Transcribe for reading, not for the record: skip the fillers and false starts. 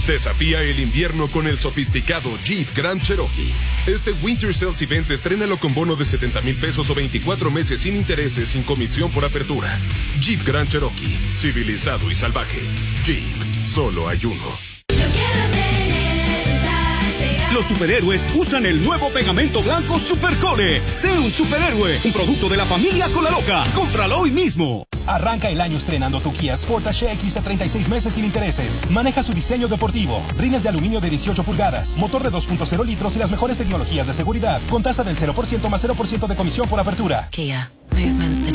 Desafía el invierno con el sofisticado Jeep Grand Cherokee. Este Winter Sales Event estrénalo con bono de 70,000 pesos o 24 meses sin intereses, sin comisión por apertura. Jeep Grand Cherokee, civilizado y salvaje. Jeep, solo hay uno. Los superhéroes usan el nuevo pegamento blanco Supercole. Sé un superhéroe, un producto de la familia Colaloca. Cómpralo hoy mismo. Arranca el año estrenando tu Kia Sportage X a 36 meses sin intereses. Maneja su diseño deportivo, rines de aluminio de 18 pulgadas, motor de 2.0 litros y las mejores tecnologías de seguridad, con tasa del 0% más 0% de comisión por apertura. Kia, movement that